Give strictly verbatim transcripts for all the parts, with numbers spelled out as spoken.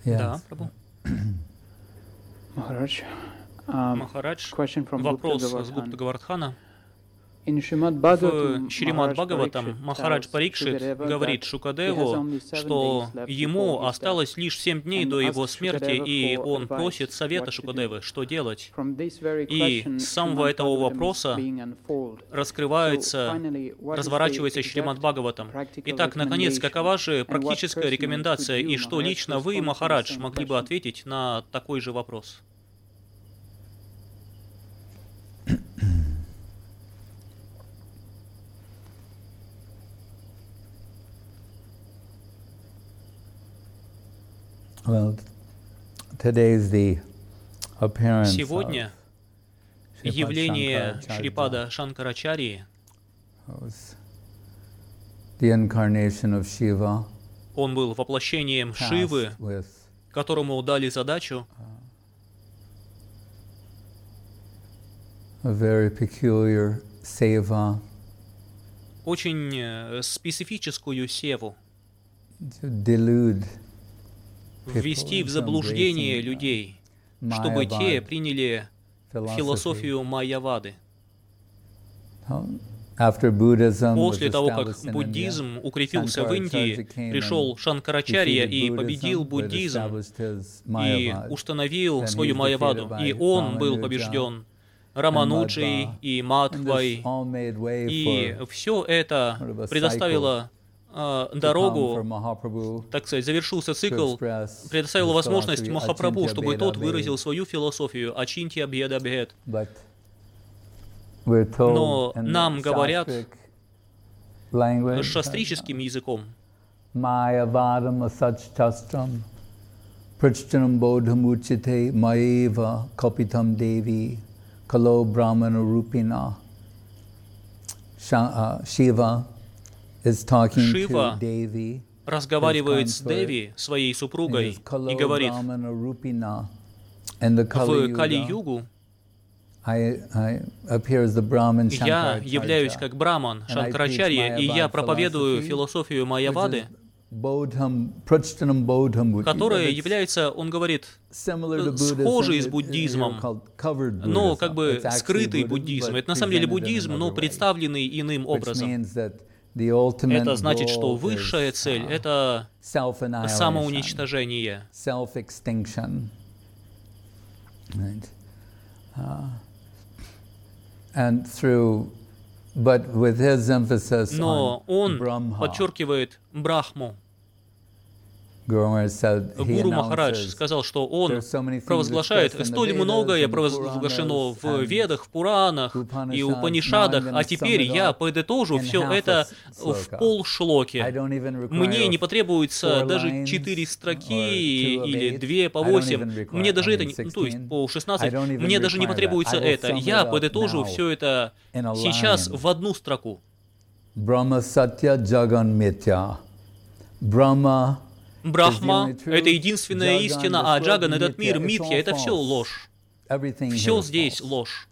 Да, Прабху. Махарадж, Махарадж, вопрос с Гупта Гавардхана. В Шримад Бхагаватам Махарадж Парикшит говорит Шукадеву, что ему осталось лишь семь дней до его смерти, и он просит совета Шукадевы, что делать. И с самого этого вопроса раскрывается, разворачивается Шримад Бхагаватам. Итак, наконец, какова же практическая рекомендация, и что лично вы, Махарадж, могли бы ответить на такой же вопрос? Well, today's the appearance Сегодня явление Шрипада Шанкарачарьи, the incarnation of Shiva, он был воплощением Шивы, которому дали задачу a very peculiar seva, очень специфическую севу, to delude ввести в заблуждение людей, чтобы те приняли философию Майявады. После того, как буддизм укрепился в Индии, пришел Шанкарачарья и победил буддизм, и установил свою Майяваду. И он был побежден Рамануджей и Мадхвой, и все это предоставило дорогу, так сказать, завершился цикл, предоставил возможность Махапрабху, чтобы тот выразил свою философию Ачинтья Бхеда Бхед. Но нам говорят шастрическим языком, Майявадам асаччастрам праччанам бодхам учите маева капитам деви кало брахмана рупина. Шива Шива разговаривает с Деви, своей супругой, и говорит: в Кали-югу я являюсь как Браман Шанкарачарья, и я проповедую философию Майявады, которая является, он говорит, схожей с буддизмом, но как бы скрытый буддизм. Это на самом деле буддизм, но представленный иным образом. Это значит, что высшая цель — это самоуничтожение. Но он подчеркивает Брахму. Гуру Махарадж сказал, что он провозглашает, столь многое провозглашено в Ведах, в Пуранах и Упанишадах, а теперь я подытожу все это в полшлоки. Мне не потребуется даже четыре строки или две по восемь, мне даже это, ну, то есть по шестнадцать, мне даже не потребуется это. Я подытожу все это сейчас в одну строку. Брахма сатья джаган митья. Брахма Брахма — это единственная истина, а Джаган — этот мир, митья — это все ложь. Все здесь ложь.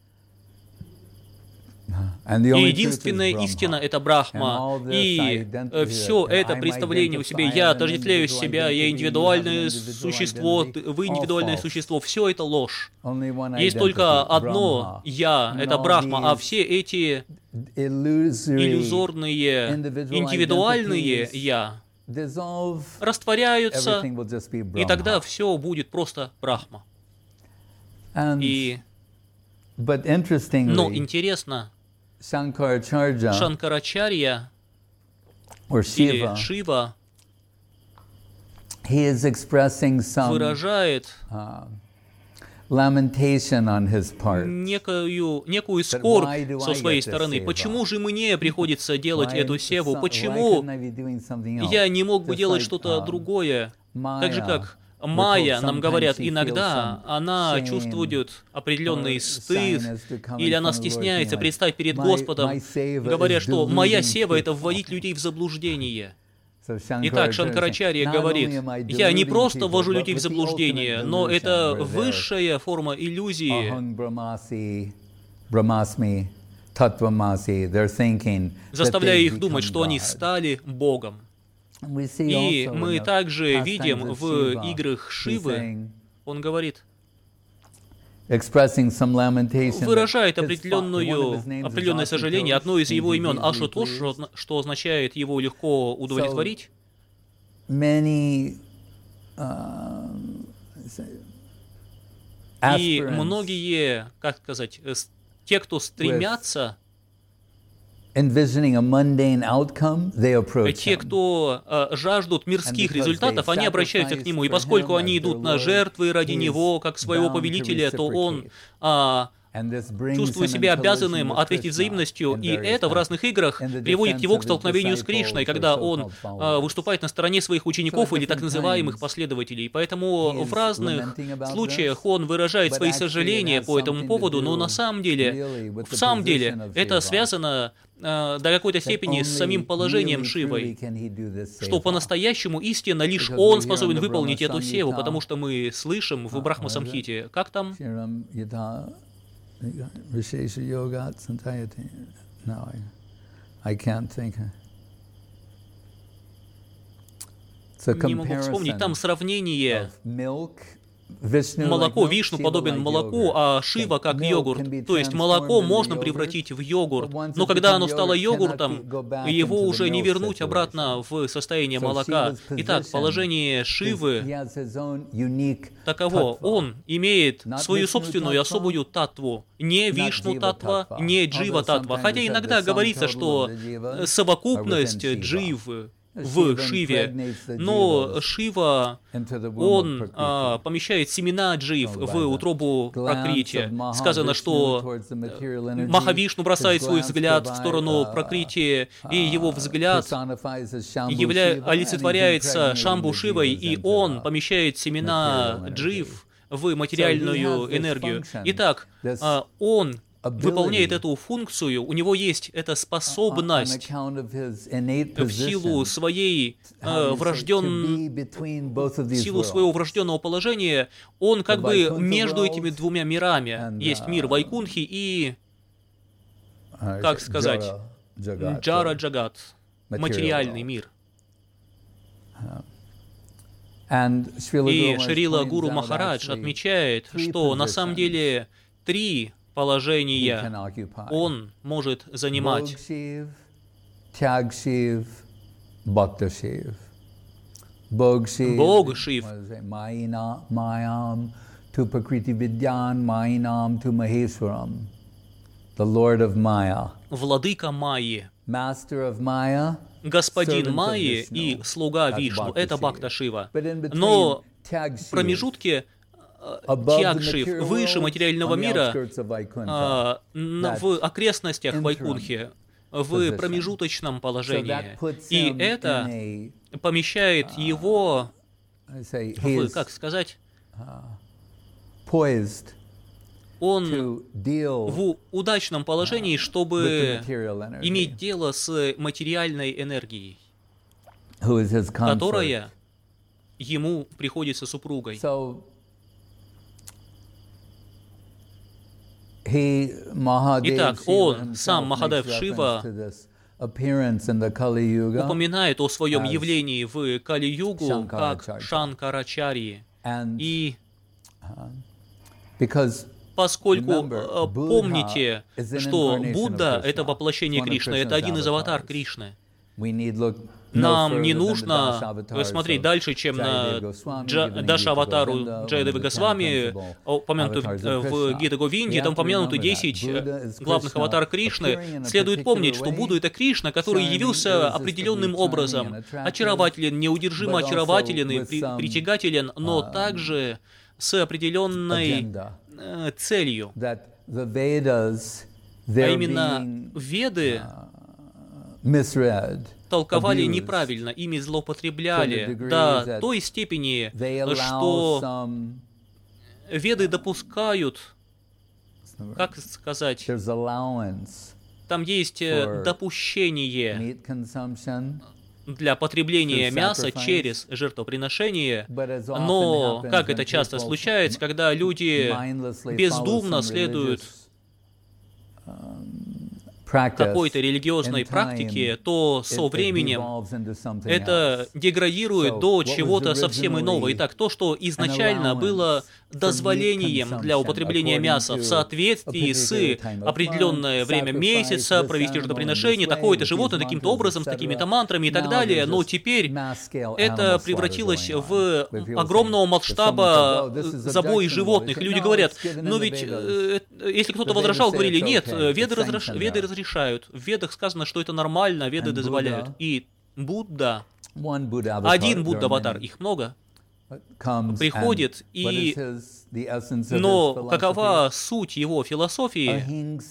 И единственная истина — это Брахма. И все это представление у себя, я отождествляю себя, я индивидуальное существо, вы индивидуальное существо, все это ложь. Есть только одно «я», это Брахма, а все эти иллюзорные, индивидуальные «я» растворяются, и тогда все будет просто Брахма. И... Но интересно, Шанкарачарья или Шива выражает некую, некую скорбь со своей стороны. Почему же мне приходится делать эту севу? Почему я не мог бы делать что-то другое? Так же, как Майя, нам говорят, иногда она чувствует определенный стыд, или она стесняется предстать перед Господом, говоря, что моя сева — это вводить людей в заблуждение. Итак, Шанкарачарья говорит, я не просто ввожу людей в заблуждение, но это высшая форма иллюзии. Заставляя их думать, что они стали Богом. И мы также видим в играх Шивы, он говорит, выражает определенную, определенное сожаление, одно из его имен Ашутош, что означает его легко удовлетворить. И многие, как сказать, те, кто стремятся, те, кто э, жаждут мирских результатов, они обращаются к Нему. И поскольку они идут на жертвы ради Него, как своего повелителя, то Он э, чувствует себя обязанным ответить взаимностью. И это в разных играх приводит его к столкновению с Кришной, когда он э, выступает на стороне своих учеников или так называемых последователей. Поэтому в разных случаях он выражает свои сожаления по этому поводу, но на самом деле, в самом деле, это связано до какой-то степени с самим положением Шивы, что по-настоящему истинно лишь он способен выполнить эту севу, потому что мы слышим в Брахма-самхите, как там? Не могу вспомнить, там сравнение. Молоко Вишну подобен молоку, а Шива как йогурт. То есть молоко можно превратить в йогурт, но когда оно стало йогуртом, его уже не вернуть обратно в состояние молока. Итак, положение Шивы таково. Он имеет свою собственную особую татву. Не Вишну-татва, не Джива-татва. Хотя иногда говорится, что совокупность дживы в Шиве, но Шива, он а, помещает семена джив в утробу Пракрити. Сказано, что Махавишну бросает свой взгляд в сторону Пракрити, и его взгляд явля... олицетворяется Шамбу Шивой, и он помещает семена джив в материальную энергию. Итак, а, он выполняет эту функцию, у него есть эта способность в силу своей э, врожден... в силу своего врожденного положения, он как бы между этими двумя мирами. Есть мир Вайкунхи и, как сказать, Джара Джагат, материальный мир. И Шрила Гуру Махарадж отмечает, что на самом деле три положения он может занимать. Бог Шив. Владыка Майи. Господин Майи и слуга Вишну. Это Бхакта Шива. Но в промежутке Тьягшив, выше материального мира, а, в окрестностях Вайкунхи, в промежуточном положении. И это помещает его в, как сказать, он в удачном положении, чтобы иметь дело с материальной энергией, которая ему приходится супругой. Итак, он, сам Махадев Шива, упоминает о своем явлении в Кали-югу как Шанкарачарьи. И поскольку помните, что Будда — это воплощение Кришны, это один из аватар Кришны, нам не нужно смотреть дальше, чем на Даша-аватару Джайадевы Госвами, упомянутую в Гита Говинде, там упомянуты десять главных аватар Кришны. Следует помнить, что Будда — это Кришна, который явился определенным образом. Очарователен, неудержимо очарователен и притягателен, но также с определенной целью. А именно Веды толковали неправильно, ими злоупотребляли до той степени, что Веды допускают, как сказать, там есть допущение для потребления мяса через жертвоприношение, но, как это часто случается, когда люди бездумно следуют какой-то религиозной практики, то со временем это деградирует до чего-то совсем иного. Итак, то, что изначально было дозволением для употребления мяса в соответствии с определенное время месяца, провести жертвоприношение, такое-то животное, таким-то образом, с такими-то мантрами и так далее, но теперь это превратилось в огромного масштаба забои животных. Люди говорят, ну ведь, э, если кто-то возражал, говорили, нет, веды, разреш... веды разрешают. В ведах сказано, что это нормально, веды дозволяют. И Будда, один Будда-аватар, их много, приходит, и... но какова суть его философии?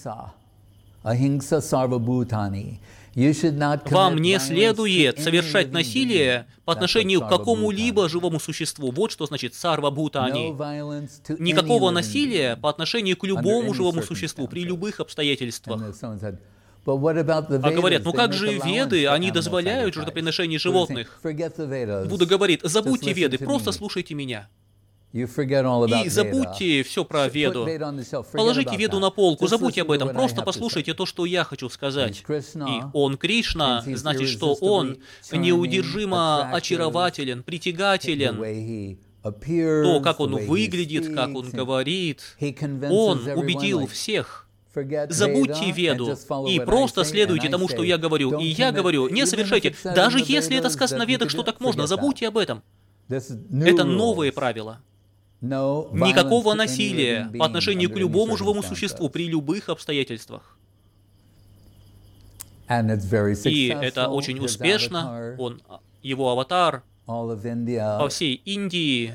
Вам не следует совершать насилие по отношению к какому-либо живому существу. Вот что значит сарва-бхутани. Никакого насилия по отношению к любому живому существу при любых обстоятельствах. А говорят, ну как же Веды, они дозволяют жертвоприношение животных? Будда говорит, забудьте Веды, просто слушайте меня. И забудьте все про Веду. Положите Веду на полку, забудьте об этом, просто послушайте то, что я хочу сказать. И Он Кришна, значит, что Он неудержимо очарователен, притягателен. То, как Он выглядит, как Он говорит, Он убедил всех. Забудьте Веду и просто следуйте тому, что я говорю. И я говорю, не совершайте. Даже если это сказано в Ведах, что так можно, забудьте об этом. Это новые правила. Никакого насилия по отношению к любому живому существу при любых обстоятельствах. И это очень успешно. Он, его аватар по всей Индии,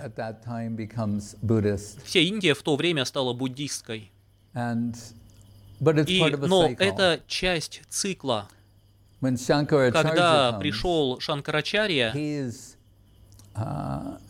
вся Индия в то время стала буддистской. И, но это часть цикла. Когда пришел Шанкарачарья, он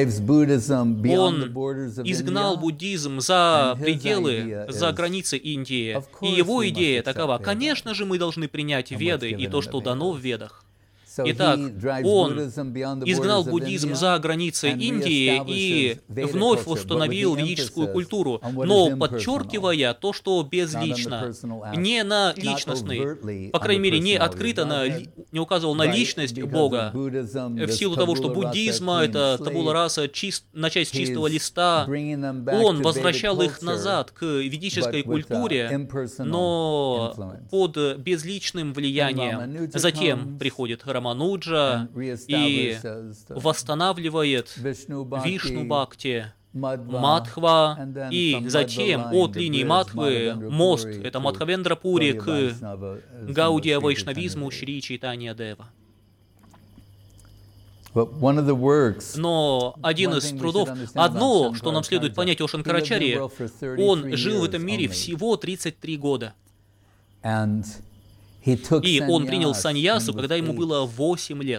изгнал буддизм за пределы, за границы Индии. И его идея такова: конечно же, мы должны принять Веды и то, что дано в Ведах. Итак, он изгнал буддизм за границы Индии и вновь установил ведическую культуру, но подчеркивая то, что безлично, не на личностный, по крайней мере, не открыто на, не указывал на личность Бога, в силу того, что буддизм — это табула раса, чист, начать с чистого листа. Он возвращал их назад к ведической культуре, но под безличным влиянием. Затем приходит Рамануджа и восстанавливает Вишну-бхакти, Мадхва, и затем от линии Мадхвы мост, это Мадхавендра-пури, к Гаудия-вайшнавизму Шри Чайтанья-дева. Но один из трудов, одно, что нам следует понять о Шанкарачарье, он жил в этом мире всего тридцать три года. И он принял саньясу, когда ему было восемь лет.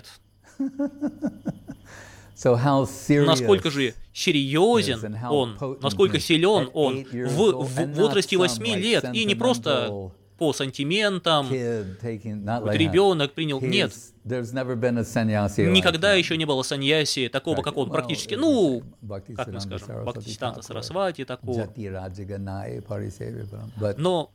Насколько же серьезен он, насколько силен он в, в возрасте восьми лет, и не просто по сантиментам, ребенок принял, нет. Никогда еще не было саньяси такого, как он, практически, ну, как мы скажем, Бхактисиданта Сарасвати такого. Но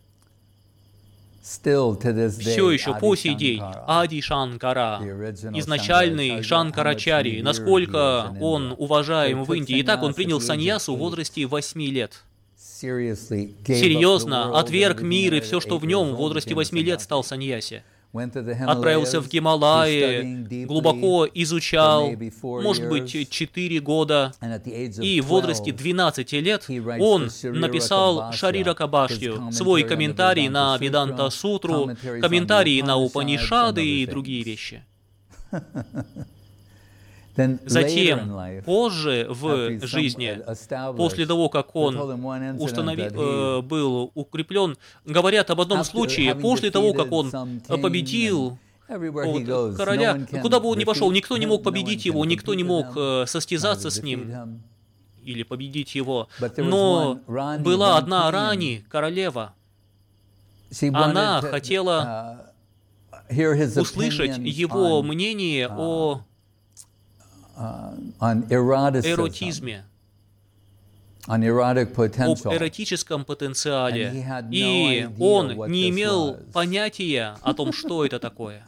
все еще по сей день Ади Шанкара, изначальный Шанкарачарьи, насколько он уважаем в Индии. Итак, он принял саньясу в возрасте восьми лет. Серьезно, отверг мир и все, что в нем, в возрасте восьми лет стал саньяси. Отправился в Гималаи, глубоко изучал, может быть, четыре года, и в возрасте двенадцати лет он написал Шариракабхашью, свой комментарий на Веданта-сутру, комментарии на Упанишады и другие вещи. Затем, позже в жизни, после того, как он установи, э, был укреплен, говорят об одном случае, после того, как он победил вот, короля, куда бы он ни пошел, никто не мог победить его, никто не мог э, состязаться с ним или победить его. Но была одна Рани, королева. Она хотела услышать его мнение о эротизме. об эротическом потенциале, и он не имел понятия о том, что это такое.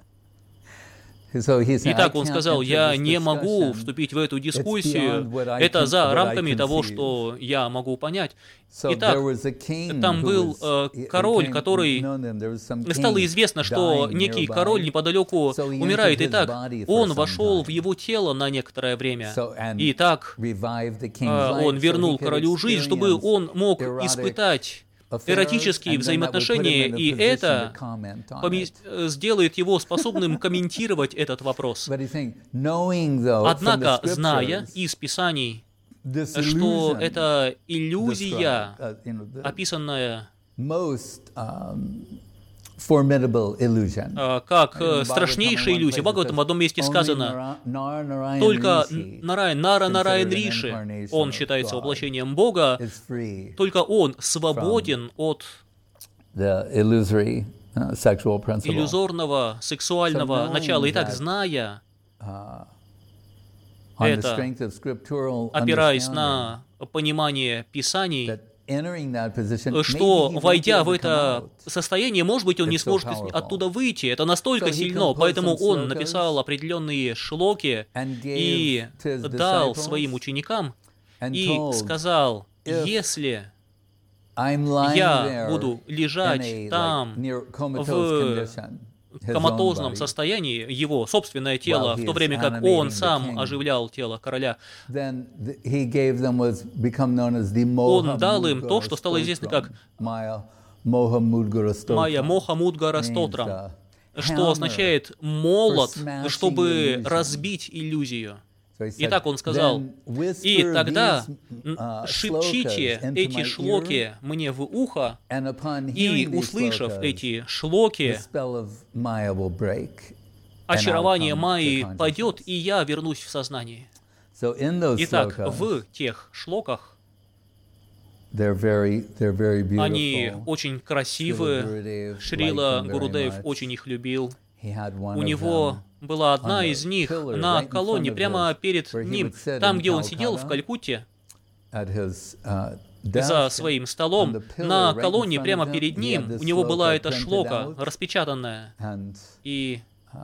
Итак, он сказал, я не могу вступить в эту дискуссию, это за рамками того, что я могу понять. Итак, там был э, король, который... Стало известно, что некий король неподалеку умирает. Итак, он вошел в его тело на некоторое время. И так э, он вернул королю жизнь, чтобы он мог испытать эротические взаимоотношения, и это сделает его способным комментировать этот вопрос. Однако, зная из Писаний, что это иллюзия, описанная как страшнейшая иллюзия. В Бхагаватам в одном месте сказано, только Нараян, Нара Нараян Риши, он считается воплощением Бога, только он свободен от иллюзорного сексуального начала. Итак, зная это, опираясь на понимание Писаний, что, войдя в это состояние, может быть, он не сможет оттуда выйти. Это настолько сильно, поэтому он написал определенные шлоки и дал своим ученикам и сказал, если я буду лежать там в коматозном состоянии, его собственное тело, в то время как он сам оживлял тело короля, он дал им то, что стало известно как Майя Моха Мудгара Стотра, что означает молот, чтобы разбить иллюзию. Итак, он сказал, и тогда шепчите эти шлоки мне в ухо, и, услышав эти шлоки, очарование Майи падет, и я вернусь в сознание. Итак, в тех шлоках они очень красивы, Шрила Гурудев очень их любил. У него была одна из них на колонне, прямо перед ним, там, где он сидел, в Калькутте, за своим столом, на колонне, прямо перед ним, у него была эта шлока, распечатанная и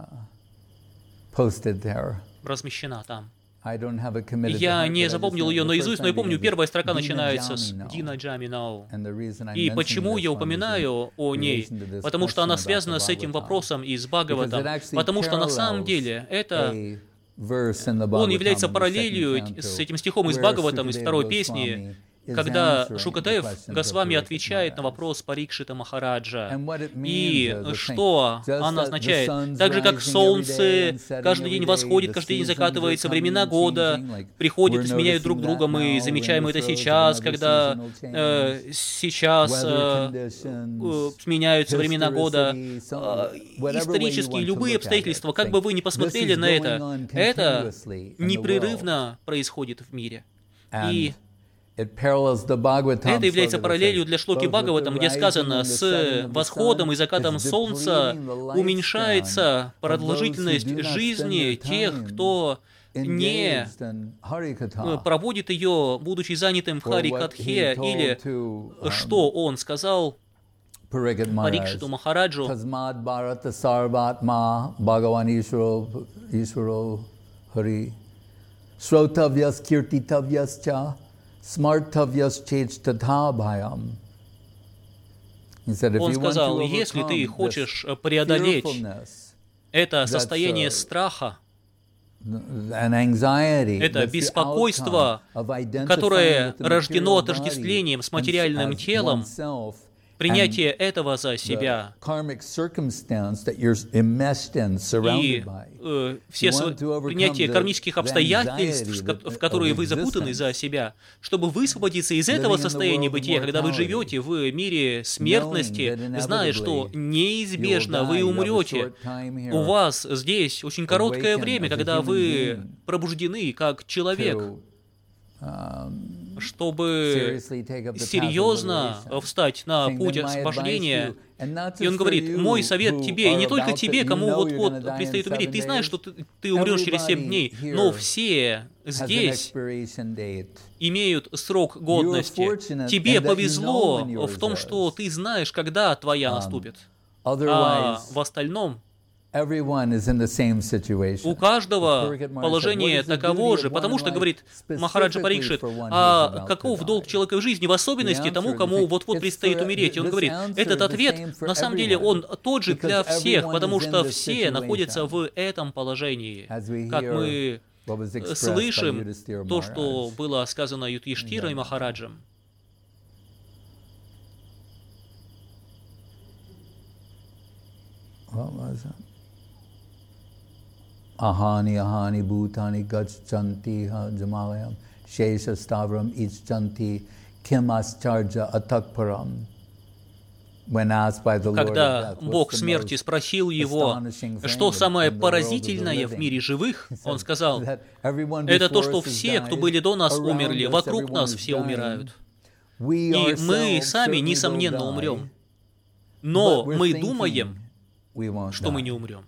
размещена там. Я не запомнил ее наизусть, но я помню, первая строка начинается с «Дина Джаминау». И почему я упоминаю о ней? Потому что она связана с этим вопросом из Бхагаватам. Потому что на самом деле это... Он является параллелью с этим стихом из Бхагаватам, из второй песни, когда Шукадев Госвами отвечает на вопрос Парикшита Махараджа. И что она означает? Так же, как солнце каждый день восходит, каждый день закатывается, времена года приходят и сменяют друг друга. Мы замечаем это сейчас, когда э, сейчас э, э, сменяются времена года. Э, исторические, любые обстоятельства, как бы вы ни посмотрели на это, это непрерывно происходит в мире. И это является параллелью для шлоки Бхагаватам, где сказано, с восходом и закатом солнца уменьшается продолжительность жизни тех, кто не проводит ее, будучи занятым в Хари-катхе, или что он сказал Парикшиту Махараджу, он сказал, если ты хочешь преодолеть это состояние страха, это беспокойство, которое рождено отождествлением с материальным телом, принятие этого за себя и э, все принятие кармических обстоятельств, в которые вы запутаны за себя, чтобы высвободиться из этого состояния бытия, когда вы живете в мире смертности, зная, что неизбежно вы умрете. У вас здесь очень короткое время, когда вы пробуждены как человек. чтобы серьезно встать на путь освобождения. И он говорит: мой совет тебе, и не только тебе, кому вот-вот предстоит умереть. Ты знаешь, что ты, ты умрешь через семь дней, но все здесь имеют срок годности. Тебе повезло в том, что ты знаешь, когда твоя наступит. А в остальном у каждого положение таково же, потому что, говорит Махараджа Парикшит, а каков долг человека в жизни, в особенности тому, кому вот-вот предстоит умереть. И он говорит, этот ответ, на самом деле, он тот же для всех, потому что все находятся в этом положении. Как мы слышим то, что было сказано Юдхиштхирой Махараджем. Ahani ahani bhutani gachanti jamalayam shesha stavram ischanti kim ascharja atakparam. Когда Бог смерти спросил его, что самое поразительное в мире живых, он сказал, это то, что все, кто были до нас, умерли, вокруг нас все умирают. И мы сами, несомненно, умрем. Но мы думаем, что мы не умрем.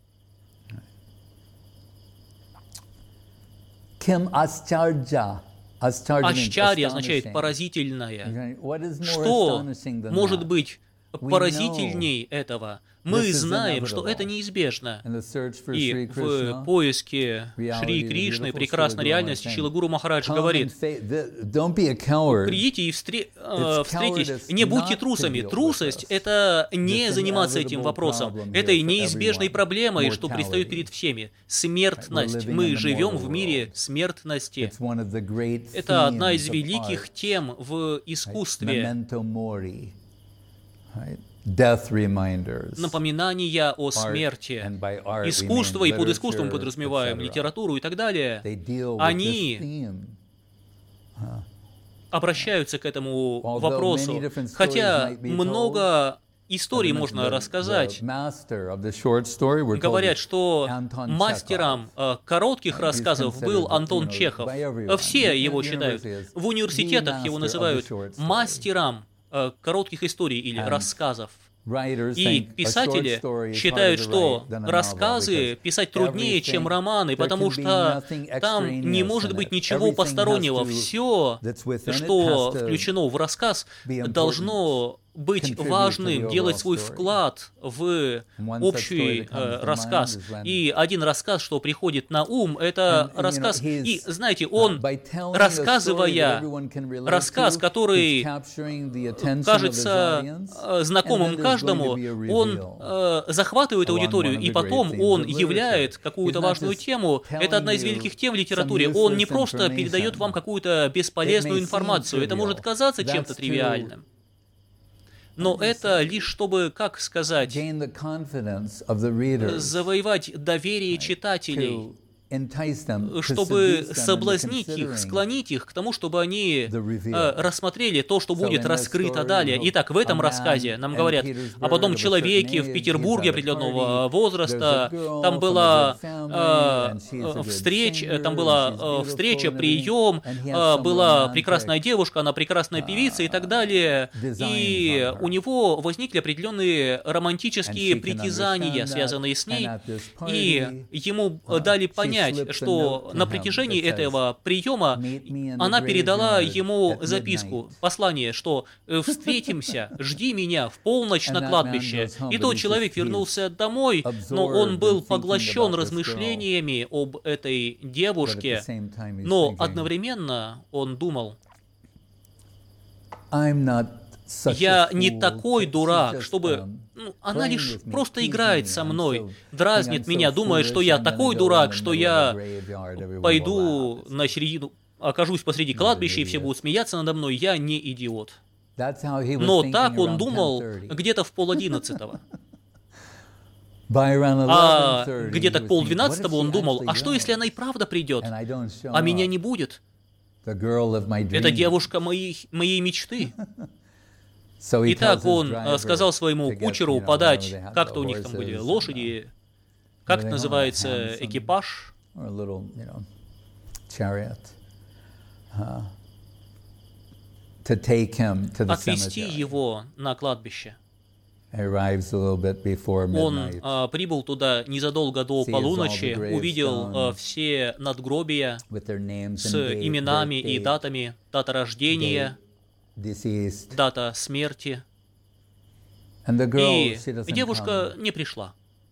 Ачарья означает поразительное. Что может быть поразительней этого? Мы знаем, что это неизбежно. И в поиске Шри Кришны, прекрасной реальности, Шрила Гуру Махарадж говорит, придите и встре... встретитесь, не будьте трусами. Трусость — это не заниматься этим вопросом, этой неизбежной проблемой, что предстает перед всеми. Смертность. Мы живем в мире смертности. Это одна из великих тем в искусстве. Напоминания о смерти. Искусство, и под искусством подразумеваем литературу и так далее, они обращаются к этому вопросу. Хотя много историй можно рассказать. Говорят, что мастером коротких рассказов был Антон Чехов. Все его считают. В университетах его называют мастером коротких историй или рассказов. И писатели считают, что рассказы писать труднее, чем романы, потому что там не может быть ничего постороннего. Все, что включено в рассказ, должно быть важным, делать свой вклад в общий э, рассказ. И один рассказ, что приходит на ум, это рассказ, и, знаете, он, рассказывая рассказ, который кажется э, знакомым каждому, он э, захватывает аудиторию, и потом он являет какую-то важную тему. Это одна из великих тем в литературе. Он не просто передает вам какую-то бесполезную информацию. Это может казаться чем-то тривиальным. Но это лишь чтобы, как сказать, завоевать доверие читателей, чтобы соблазнить их, склонить их к тому, чтобы они э, рассмотрели то, что будет раскрыто далее. Итак, в этом рассказе нам говорят о потом человеке в Петербурге определенного возраста. Там была э, встреча, там была э, встреча, прием, э, была прекрасная девушка, она прекрасная певица и так далее. И у него возникли определенные романтические притязания, связанные с ней, и ему дали понять, что на протяжении этого приема она передала ему записку, послание, что «встретимся, жди меня в полночь на кладбище». И тот человек вернулся домой, но он был поглощен размышлениями об этой девушке, но одновременно он думал: «Я не такой дурак, чтобы... Ну, она лишь просто играет со мной, дразнит меня, думает, что я такой дурак, что я пойду на середину, окажусь посреди кладбища, и все будут смеяться надо мной. Я не идиот». Но так он думал где-то в полодиннадцатого. А где-то к полдвенадцатого он думал: а что, если она и правда придет, а меня не будет? Это девушка моей, моей мечты. Итак, он сказал своему кучеру подать, как-то у них там были лошади, как это называется, экипаж. отвезти его на кладбище. Он а, прибыл туда незадолго до полуночи, увидел а, все надгробия с именами и датами, дата рождения, дата смерти. И девушка не пришла.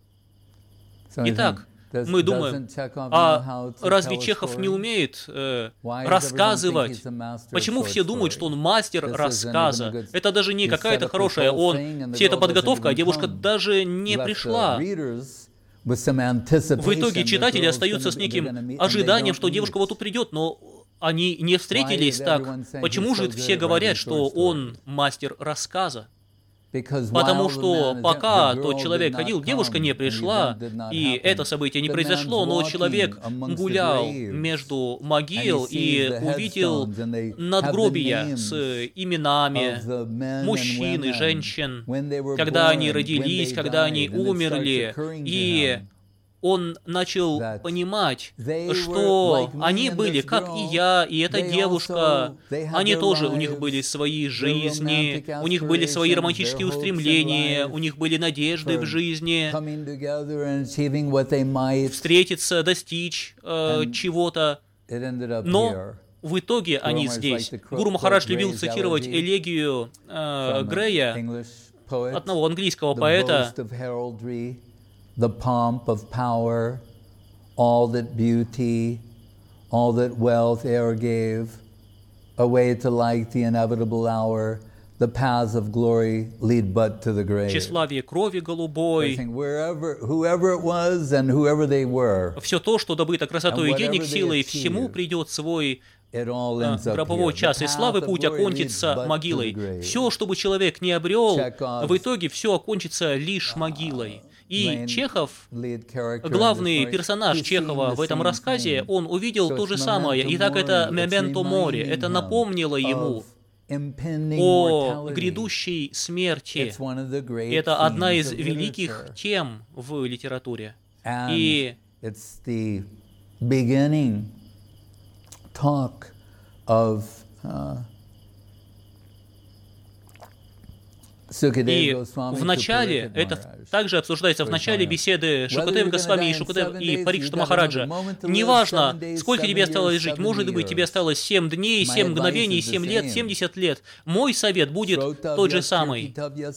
Итак, мы думаем, а разве Чехов не умеет э, рассказывать? Почему все думают, что он мастер рассказа? Это даже не какая-то хорошая, он, все это подготовка, а девушка даже не пришла. В итоге читатели остаются с неким ожиданием, что девушка вот тут придет, но они не встретились так. Почему же все говорят, что он мастер рассказа? Потому что пока тот человек ходил, девушка не пришла, и это событие не произошло, но человек гулял между могил и увидел надгробия с именами мужчин и женщин, когда они родились, когда они умерли, и он начал понимать, что они были, как и я, и эта девушка, они тоже, у них были свои жизни, у них были свои романтические устремления, у них были надежды в жизни, встретиться, достичь э, чего-то, но в итоге они здесь. Гуру Махарадж любил цитировать элегию э, Грея, одного английского поэта, the pomp of power, all that beauty, all that wealth e'er gave, away to like the inevitable hour, the paths of glory lead but to the grave. Тщеславие крови голубой. Wherever, whoever it was and whoever they were. Все то, что добыто красотой и денег, силой, всему придет свой гробовой час, и славы путь окончится могилой. Все, чтобы человек не обрел, в итоге все окончится лишь могилой. И Чехов, главный персонаж Чехова в этом рассказе, он увидел то же самое. И так это «Мементо море», это напомнило ему о грядущей смерти. Это одна из великих тем в литературе. И И в начале, это также обсуждается в начале беседы Шукадева Госвами и Шукадева и Парикшита Махараджа. Неважно, сколько тебе осталось жить, может быть, тебе осталось семь дней, семь мгновений, семь лет, семьдесят лет. Мой совет будет тот же самый.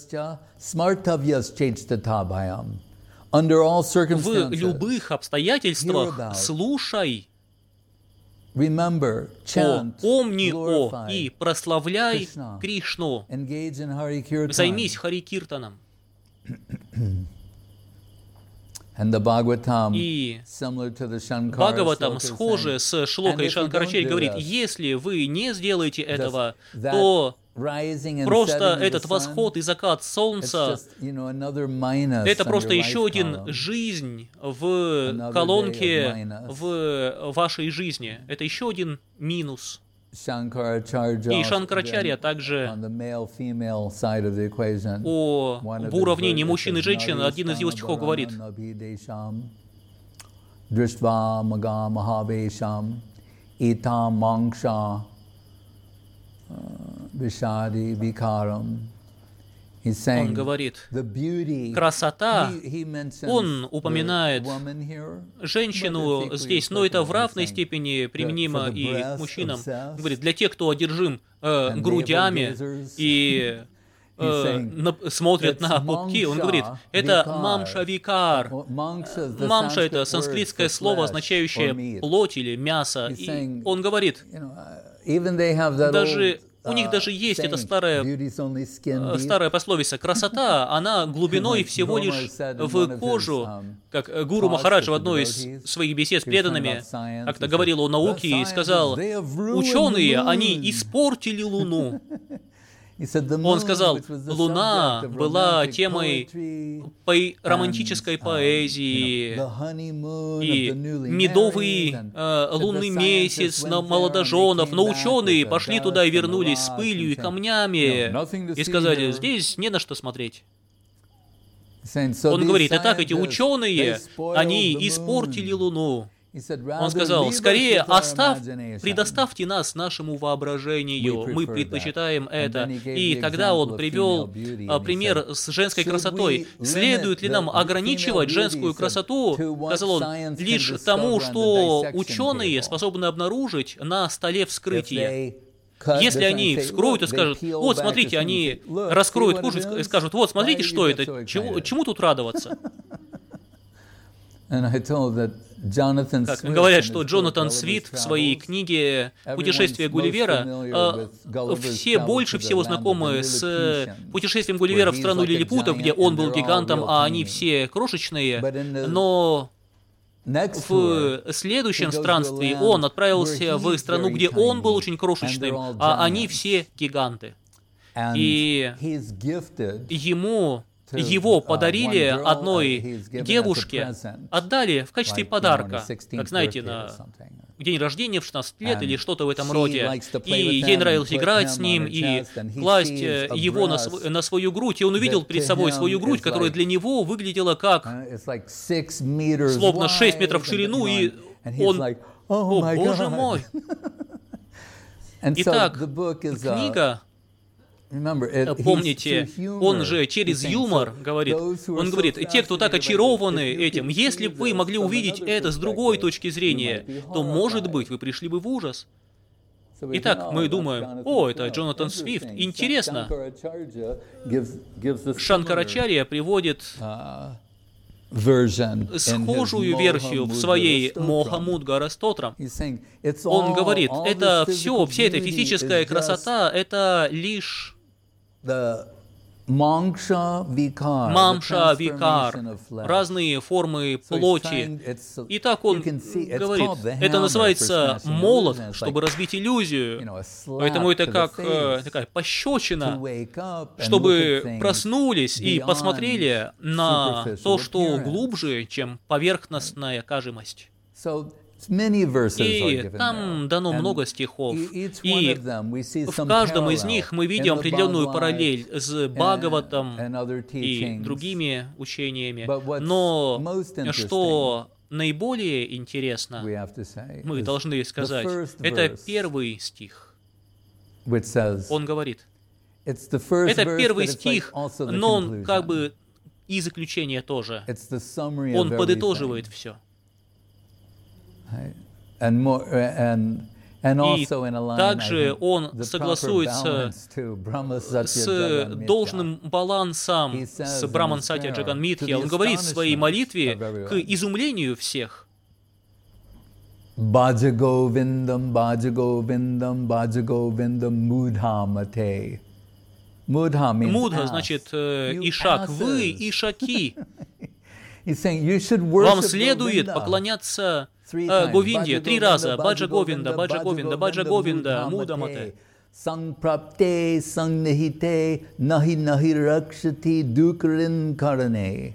В любых обстоятельствах слушай, Remember, chant, о, помни о и прославляй Кришну. Займись Хари-киртаном. И Бхагаватам, схоже с Шлокой Шанкарачарьи, говорит, если вы не сделаете этого, то просто этот восход и закат солнца, это просто еще один жизнь в колонке в вашей жизни. Это еще один минус. И Шанкарачарья также о, в уравнении мужчин и женщин, один из его стихов говорит, он говорит, красота, он упоминает женщину здесь, но это в равной степени применимо и к мужчинам. Говорит, для тех, кто одержим э, грудями и э, на, смотрят на пупки, он говорит, это мамша-викар. Мамша — это санскритское слово, означающее плоть или мясо. И он говорит, даже... У них даже есть эта старая, старая пословица. Красота, она глубиной всего лишь в кожу. Как Гуру Махарадж в одной из своих бесед с преданными как-то говорил о науке и сказал, ученые, они испортили Луну. Он сказал, Луна была темой романтической поэзии, и медовый э, лунный месяц на молодоженов, но ученые пошли туда и вернулись с пылью и камнями, и сказали, здесь не на что смотреть. Он говорит, итак, эти ученые, они испортили Луну. Он сказал, скорее оставь, предоставьте нас нашему воображению, мы предпочитаем это. И тогда он привел пример с женской красотой. Следует ли нам ограничивать женскую красоту, сказал он, лишь тому, что ученые способны обнаружить на столе вскрытия? Если они вскроют и скажут, вот смотрите, они раскроют кожу и скажут, вот смотрите, что это, чему, чему тут радоваться? Как говорят, что Джонатан Свит в своей книге «Путешествие Гулливера» все больше всего знакомы с путешествием Гулливера в страну лилипутов, где он был гигантом, а они все крошечные, но в следующем странстве он отправился в страну, где он был очень крошечным, а они все гиганты. И ему... Его подарили одной девушке, отдали в качестве подарка, как знаете, на день рождения в шестнадцать лет или что-то в этом роде. И ей нравилось играть с ним и класть его на, св на свою грудь. И он увидел перед собой свою грудь, которая для него выглядела как словно шесть метров в ширину, и он, о, боже мой! Итак, книга... Помните, он же через юмор говорит, он говорит, те, кто так очарованы этим, если бы вы могли увидеть это с другой точки зрения, то, может быть, вы пришли бы в ужас. Итак, мы думаем, о, это Джонатан Свифт, интересно. Шанкарачарья приводит схожую версию в своей Мохамудгара Стотрам. Он говорит, это все, вся эта физическая красота, это лишь Мамша Викар, разные формы плоти. И так он говорит, это называется молот, чтобы разбить иллюзию. Поэтому это как э, такая пощечина, чтобы проснулись и посмотрели на то, что глубже, чем поверхностная кажемость. И там дано много стихов, и в каждом из них мы видим определенную параллель с Бхагаватом и другими учениями. Но что наиболее интересно, мы должны сказать, это первый стих. Он говорит, это первый стих, но он как бы и заключение тоже. Он подытоживает все. И также он согласуется с должным балансом с Браман Сатья Джаганмитхи. Он говорит в своей молитве к изумлению всех. Баджаговиндам, Баджаговиндам, Баджаговиндам мудхамате. Мудха значит ишак. Вы ишаки. Вам следует поклоняться Говинде три раза. Баджа Говинда, Баджа Говинда, Баджа Говинда, Мудамате. Сангпрапте, сангнахите, нахи нахи ракшати дукрин каране.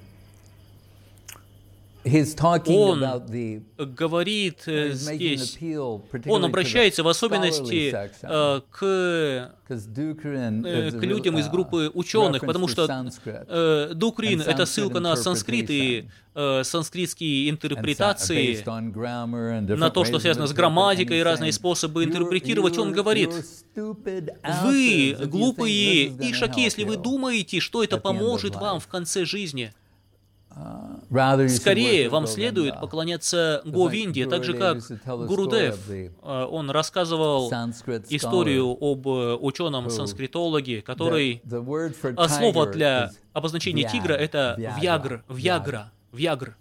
Он говорит здесь, он обращается в особенности э, к, э, к людям из группы ученых, потому что э, Дукрин — это ссылка на санскрит и э, санскритские интерпретации, на то, что связано с грамматикой и разные способы интерпретировать. Он говорит, вы глупые ишаки, если вы думаете, что это поможет вам в конце жизни. Скорее, вам следует поклоняться Говинде, так же, как Гурудев. Он рассказывал историю об ученом-санскритологе, который... Слово для обозначения тигра — это вьягр, вьягра, вьягр.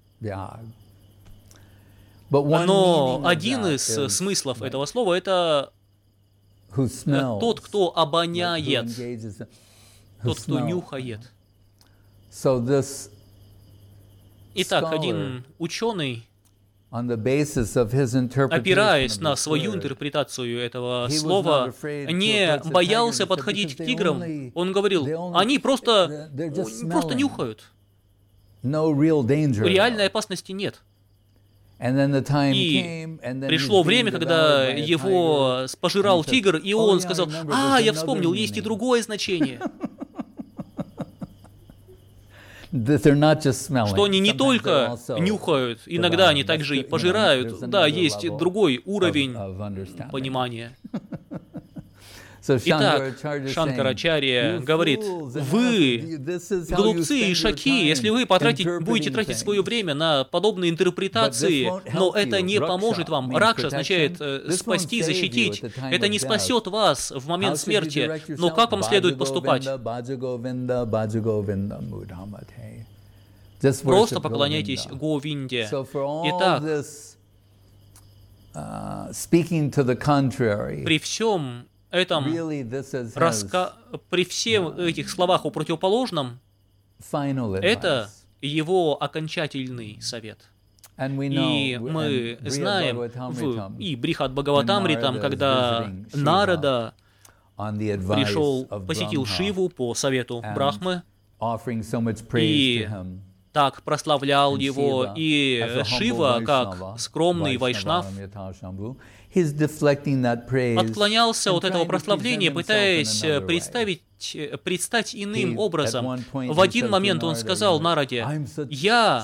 Но один из смыслов этого слова — это тот, кто обоняет, тот, кто нюхает. Итак, один ученый, опираясь на свою интерпретацию этого слова, не боялся подходить к тиграм. Он говорил, они просто, просто нюхают. Реальной опасности нет. И пришло время, когда его пожирал тигр, и он сказал, а, я вспомнил, есть и другое значение. что они не только нюхают, иногда они также и пожирают. Да, есть другой уровень понимания. Итак, Шанкарачарья говорит: вы, глупцы и шаки, если вы потратить, будете тратить свое время на подобные интерпретации, но это не поможет вам. Ракша означает э, спасти, защитить. Это не спасет вас в момент смерти. Но как вам следует поступать? Просто поклоняйтесь Говинде. Итак, при всем этом, раска... при всех этих словах о противоположном, это его окончательный совет. И мы знаем в и Брихат Бхагаватамритам, когда Нарада пришел, посетил Шиву по совету Брахмы, и так прославлял его, и Шива, как скромный вайшнав, отклонялся от этого прославления, пытаясь представить, предстать иным образом. В один момент он сказал Нараде: «Я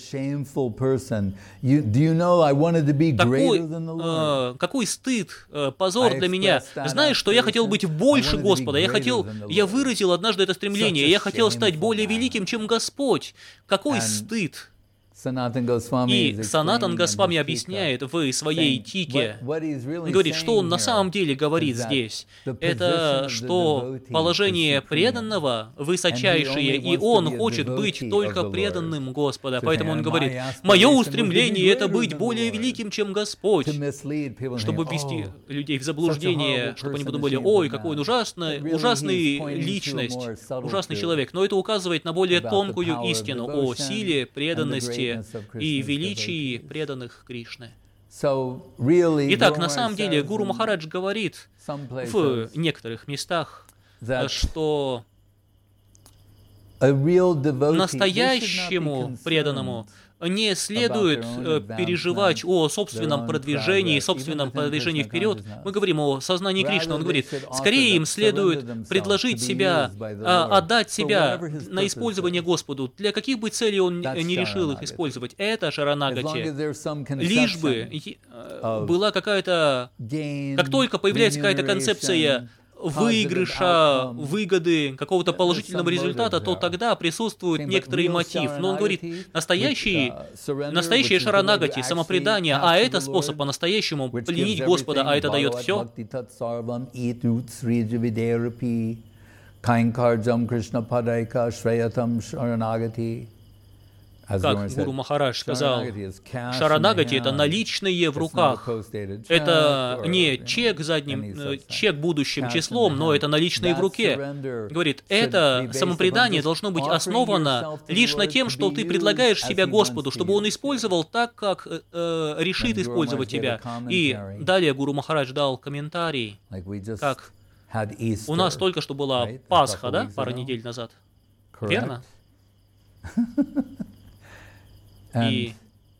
такой, э, какой стыд, э, позор для меня. Знаешь, что я хотел быть больше Господа, я хотел, я выразил однажды это стремление, я хотел стать более великим, чем Господь. Какой стыд!» И Санатан Госвами объясняет в своей тике, говорит, что он на самом деле говорит здесь. Это что положение преданного высочайшее, и он хочет быть только преданным Господа. Поэтому он говорит: «Мое устремление — это быть более великим, чем Господь», чтобы ввести людей в заблуждение, чтобы они подумали: «Ой, какой он ужасный, ужасный личность, ужасный человек». Но это указывает на более тонкую истину о силе, преданности и величии преданных Кришны. Итак, на самом деле, Гуру Махарадж говорит в некоторых местах, что настоящему преданному не следует э, переживать о собственном продвижении, собственном продвижении вперед. Мы говорим о сознании Кришны. Он говорит, скорее им следует предложить себя, э, отдать себя на использование Господу. Для каких бы целей он не решил их использовать. Это шаранагати. Лишь бы э, была какая-то... Как только появляется какая-то концепция выигрыша, выгоды, какого-то положительного результата, то тогда присутствует некоторый мотив. Но он говорит, настоящий, настоящее шаранагати, самопредание, а это способ по-настоящему пленить Господа, а это дает все. Как Гуру Махарадж сказал, шаранагати — это наличные в руках. Это не чек задним, чек будущим числом, но это наличные в руке. Говорит, это самопредание должно быть основано лишь на тем, что ты предлагаешь себя Господу, чтобы Он использовал так, как э, решит использовать тебя. И далее Гуру Махарадж дал комментарий, как у нас только что была Пасха, да, пару недель назад. Верно? И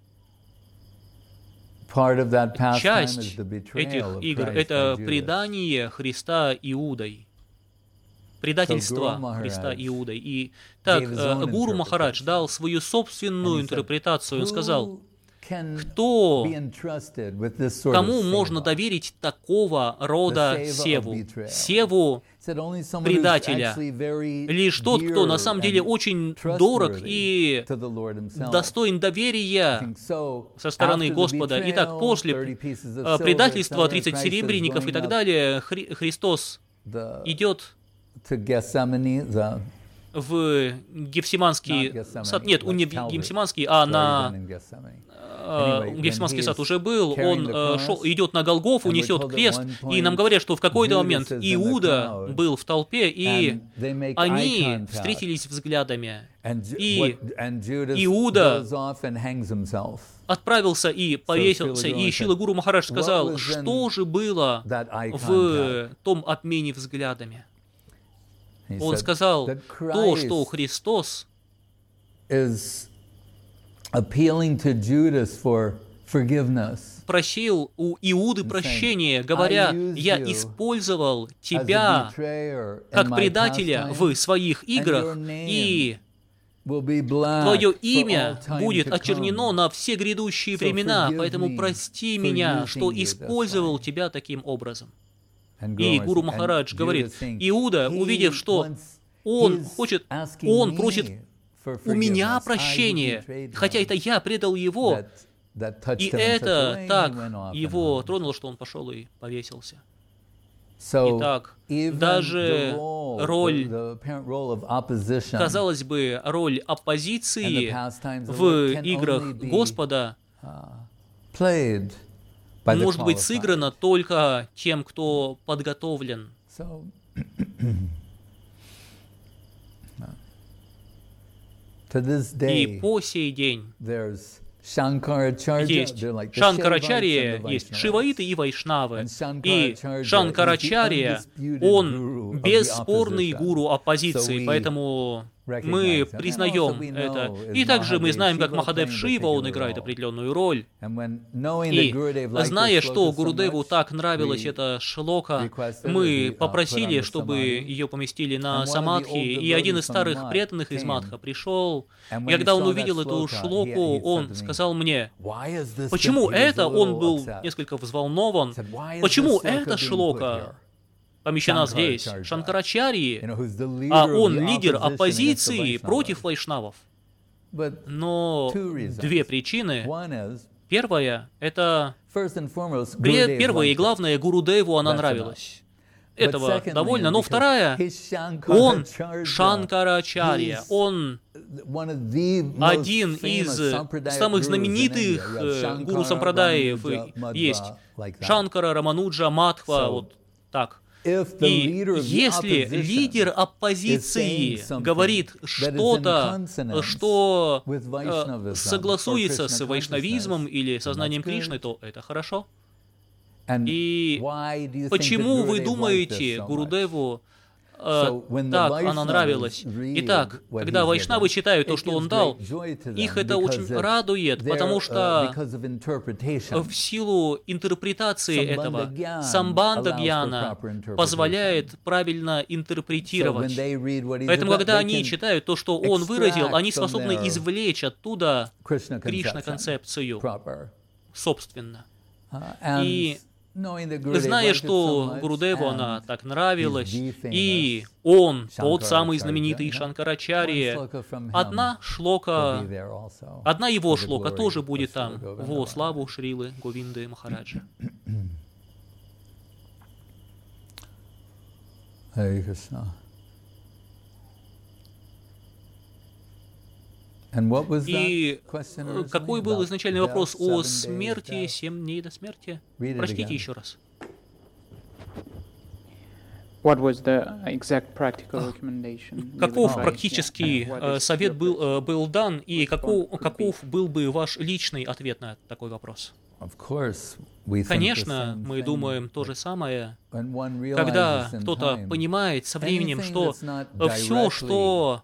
часть этих игр — это предание Христа Иудой, предательство Христа Иудой. И так Гуру Махарадж дал свою собственную интерпретацию. Он сказал, кто, кому можно доверить такого рода севу? Севу предателя. Лишь тот, кто на самом деле очень дорог и достоин доверия со стороны Господа. Итак, после предательства тридцать серебряников и так далее, Хри- Христос идет в Гефсиманский сад. Нет, он не Гефсиманский, а на... Гефсиманский сад уже был, он э, шел, идет на Голгофу, несет крест, и нам говорят, что в какой-то момент Иуда был в толпе, и они встретились взглядами, и Иуда отправился и повесился, и Шрила Гуру Махарадж сказал, что же было в том обмене взглядами. Он сказал, то, что Христос appealing to Judas for forgiveness. Просил у Иуды прощения, говоря, я использовал тебя как предателя в своих играх, и Твое имя будет очернено на все грядущие времена, поэтому прости меня, что использовал тебя таким образом. И Гуру Махарадж говорит, Иуда, увидев, что он хочет, он просит у меня прощения, хотя это я предал его, и это так его тронуло, что он пошел и повесился. Итак, даже роль, казалось бы, роль оппозиции в играх Господа может быть сыграна только тем, кто подготовлен. И по сей день есть Шанкарачарья, есть шиваиты и вайшнавы. И Шанкарачарья, он бесспорный гуру оппозиции, поэтому мы признаем это. И также мы знаем, как Махадев Шива, он играет определенную роль. И зная, что Гурудеву так нравилась эта шлока, мы попросили, чтобы ее поместили на самадхи, и один из старых преданных из Мадха пришел, и когда он увидел эту шлоку, он сказал мне, почему это, он был несколько взволнован, почему эта шлока помещена здесь, Шанкарачарьи, а он лидер оппозиции против вайшнавов. Но две причины. Первая, это первое и главное, Гурудеву она нравилась. Этого довольно. Но вторая, он Шанкарачарья, он один из самых знаменитых гуру сампрадаев есть. Шанкара, Рамануджа, Мадхва, вот так. И если лидер оппозиции говорит что-то, что э, согласуется с вайшнавизмом или сознанием Кришны, то это хорошо. И почему вы думаете, Гурудеву э, так она нравилась? Итак, когда вайшнавы читают то, что он дал, их это очень радует, потому что в силу интерпретации этого самбанда гьяна позволяет правильно интерпретировать. Поэтому, когда они читают то, что он выразил, они способны извлечь оттуда Кришна-концепцию, собственно. И зная, что Гурудеву она так нравилась, и он, тот самый знаменитый Шанкарачарья, одна шлока, одна его шлока тоже будет там, во славу Шрилы Говинды Махараджа. И какой был изначальный вопрос о смерти, семь дней до смерти? Прочтите еще раз. Каков практический совет был, был дан, и каков, каков был бы ваш личный ответ на такой вопрос? Конечно, мы думаем то же самое, когда кто-то понимает со временем, что все, что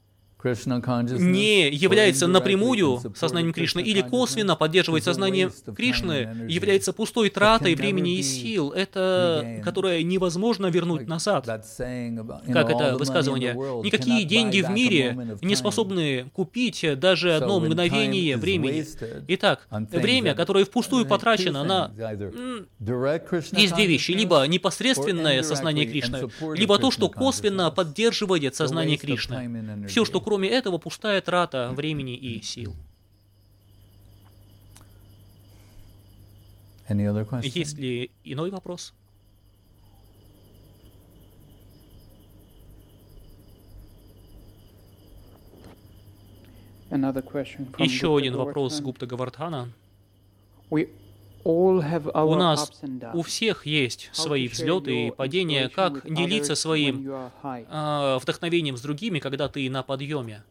не является напрямую сознанием Кришны или косвенно поддерживает сознание Кришны, является пустой тратой времени и сил, это, которое невозможно вернуть назад. Как это высказывание? Никакие деньги в мире не способны купить даже одно мгновение времени. Итак, время, которое впустую потрачено на... Есть две вещи. Либо непосредственное сознание Кришны, либо то, что косвенно поддерживает сознание Кришны. Все, что кроме этого, пустая трата времени и сил. Есть ли иной вопрос? Еще один вопрос Гупта Гавардхана. У нас, у всех есть свои взлеты и падения. Как делиться своим э, вдохновением с другими, когда ты на подъеме?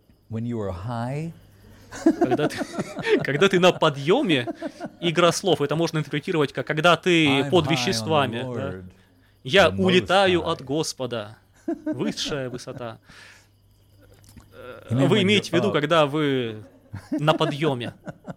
Когда ты, когда ты на подъеме, игра слов, это можно интерпретировать как «когда ты под веществами». Да? Я улетаю от Господа. Высшая высота. Вы имеете в виду, когда вы на подъеме.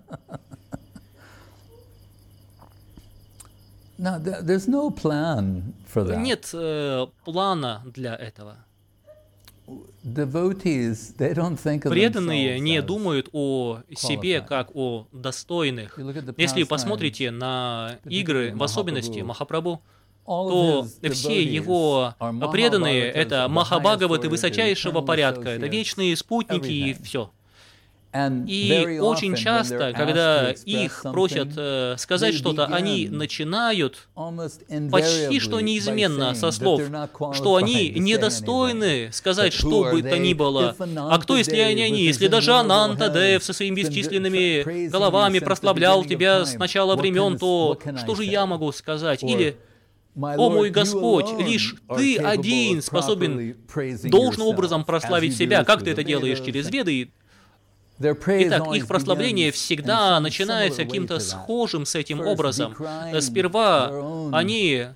No, there's no plan for that. Нет э, плана для этого. Преданные не думают о себе как о достойных. Если вы посмотрите на игры, в особенности Махапрабху, то все его преданные — это Махабхагаваты высочайшего порядка, это вечные спутники и все. И очень часто, когда их просят э, сказать что-то, они начинают почти что неизменно со слов, что они недостойны сказать что бы то ни было. А кто, если они они? Если даже Анантадев со своими бесчисленными головами прославлял тебя с начала времен, то что же я могу сказать? Или: «О мой Господь, лишь Ты один способен должным образом прославить себя. Как Ты это делаешь? Через Веды?» Итак, их прославление всегда начинается каким-то схожим с этим образом. Сперва они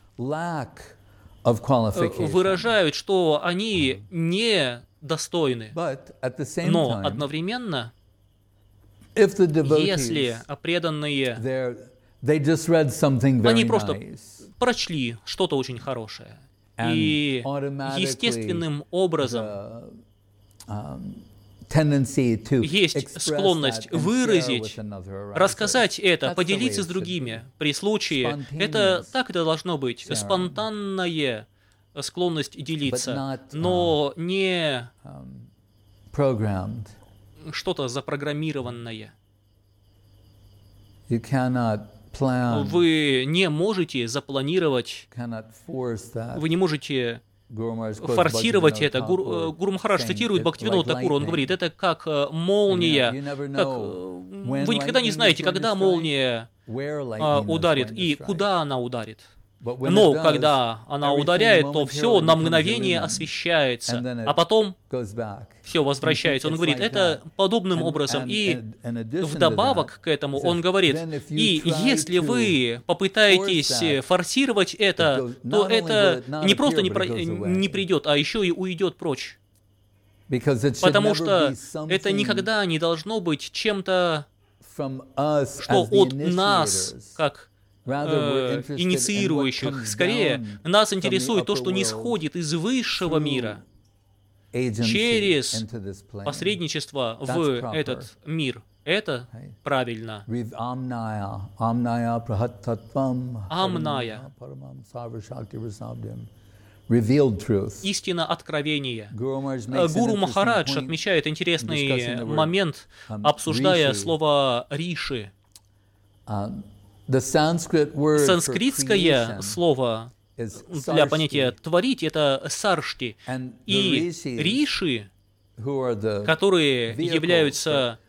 выражают, что они недостойны, но одновременно, если преданные, они просто прочли что-то очень хорошее, и естественным образом есть склонность выразить, рассказать это, поделиться с другими при случае. Это так это должно быть, спонтанная склонность делиться, но не что-то запрограммированное. Вы не можете запланировать, вы не можете форсировать это. Гуру, Гуру Махарадж цитирует Бхактивинода Такура, он говорит, это как молния. Как, вы никогда не знаете, когда молния а, ударит и куда она ударит. Но когда она ударяет, то все на мгновение освещается, а потом все возвращается. Он говорит, это подобным образом. И вдобавок к этому он говорит, и если вы попытаетесь форсировать это, то это не просто не, про, не придет, а еще и уйдет прочь. Потому что это никогда не должно быть чем-то, что от нас, как Э, инициирующих. Скорее, нас интересует то, что не сходит из высшего мира через посредничество в этот мир. Это правильно. Амная. Истина откровения. Гуру Махарадж отмечает интересный момент, обсуждая слово «риши». Санскритское слово для понятия «творить» — это саршти. И риши, которые являются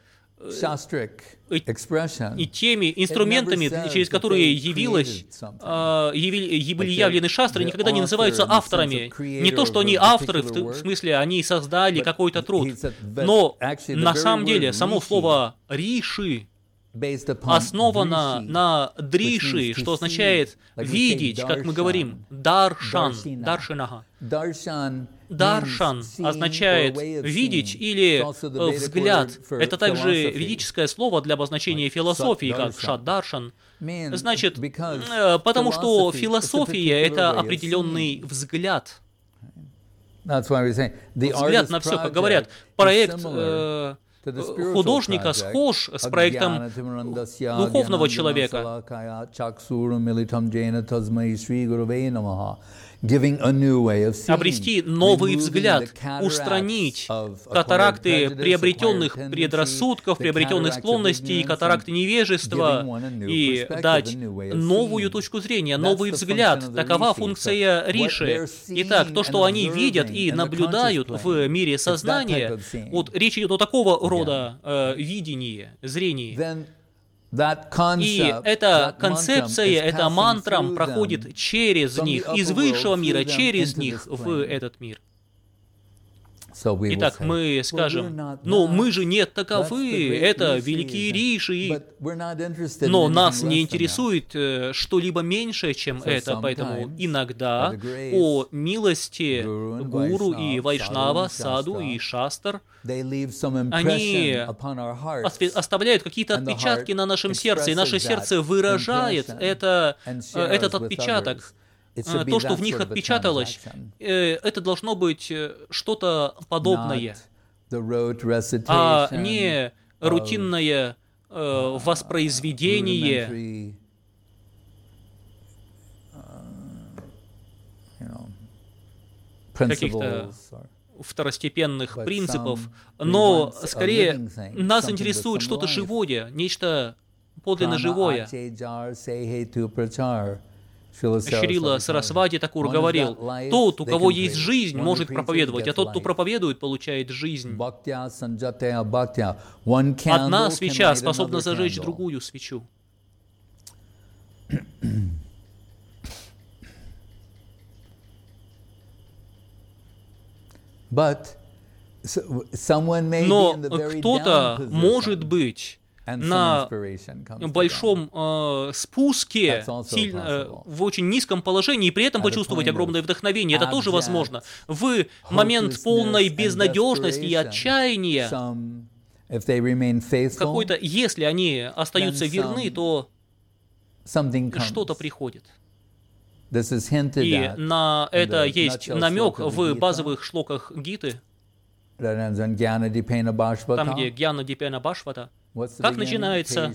и теми инструментами, через которые явилось, яви, были явлены шастры, никогда не называются авторами. Не то, что они авторы, в смысле, они создали какой-то труд, но на самом деле само слово «риши» основана на дриши, что означает видеть, как мы говорим, даршан, даршинага. Даршан означает видеть или взгляд. Это также ведическое слово для обозначения философии, как шад-даршан. Значит, потому что философия — это определенный взгляд. Взгляд на все, как говорят, проект художника схож с проектом духовного человека. Обрести новый взгляд, устранить катаракты приобретенных предрассудков, приобретенных склонностей, катаракты невежества и дать новую точку зрения, новый взгляд. Такова функция риши. Итак, то, что они видят и наблюдают в мире сознания, вот речь идет о такого рода э, видении, зрении. И эта концепция, эта мантра проходит через них, из высшего мира, через них в этот мир. Итак, мы скажем, ну мы же не таковы, это великие риши, но нас не интересует что-либо меньшее, чем это, поэтому иногда о милости гуру и вайшнава, саду и шастр, они оставляют какие-то отпечатки на нашем сердце, и наше сердце выражает это, этот отпечаток. то, что в них отпечаталось, это должно быть что-то подобное, а не рутинное воспроизведение каких-то второстепенных принципов, но скорее нас интересует что-то живое, нечто подлинно живое. Шрила Сарасвати Такур говорил: тот, у кого есть жизнь, может проповедовать, а тот, кто проповедует, получает жизнь. Одна свеча способна зажечь другую свечу. Но кто-то, может быть, на большом э, спуске, сильно, э, в очень низком положении, и при этом почувствовать огромное вдохновение. Это тоже возможно. В момент полной безнадежности и отчаяния, какой-то, если они остаются верны, то что-то приходит. И на это есть намек в базовых шлоках Гиты, там, где Гьяна Дипена Башвата. Как начинается?